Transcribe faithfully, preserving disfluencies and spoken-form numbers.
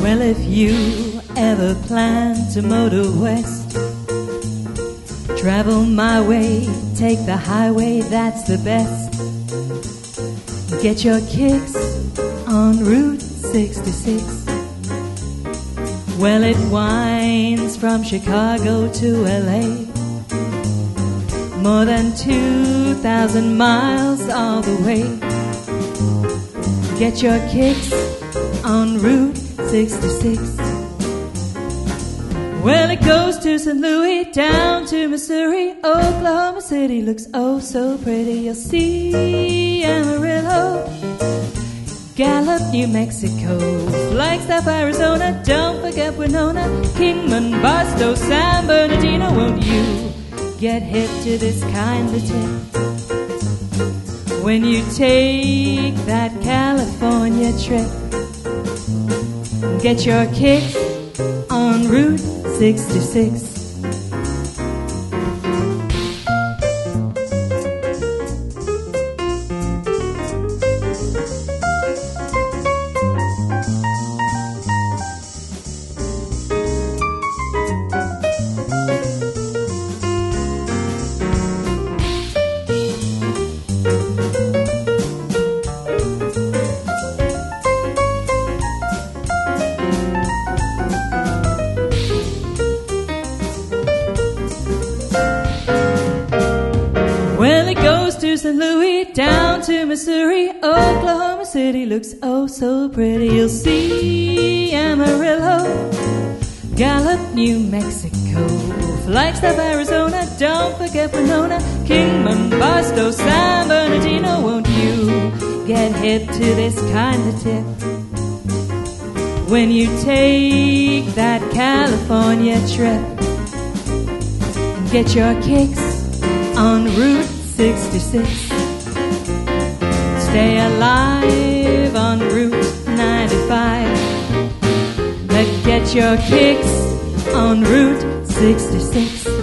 Well, if you ever plan to motor west, travel my way, take the highway, that's the best. Get your kicks on Route sixty-six. Well, it winds from Chicago to L A, more than two thousand miles all the way. Get your kicks on Route sixty-six. Well, it goes to Saint Louis, down to Missouri. Oklahoma City looks oh so pretty. You'll see Amarillo, Gallup, New Mexico, Flagstaff, Arizona. Don't forget Winona, Kingman, Barstow, San Bernardino. Won't you get hip to this kind of tip when you take that California trip? Get your kicks on Route sixty-six. Saint Louis, down to Missouri. Oklahoma City looks oh so pretty. You'll see Amarillo, Gallup, New Mexico, Flagstaff, Arizona. Don't forget Winona, Kingman, Barstow, San Bernardino. Won't you get hip to this kind of tip when you take that California trip? Get your kicks on Route sixty-six. Stay alive on Route ninety-five. But get your kicks on Route sixty-six.